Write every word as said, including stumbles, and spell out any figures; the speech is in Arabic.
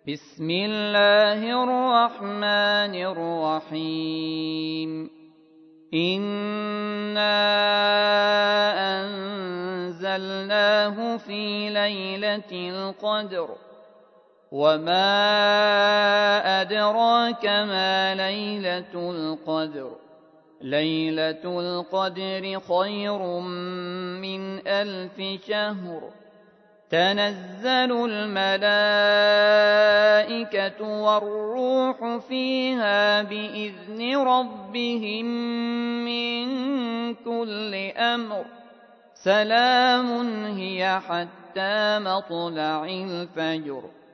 بسم الله الرحمن الرحيم إنا أنزلناه في ليلة القدر وما أدراك ما ليلة القدر ليلة القدر خير من ألف شهر تنزل الملائكة والروح فيها بإذن ربهم من كل أمر سلام هي حتى مطلع الفجر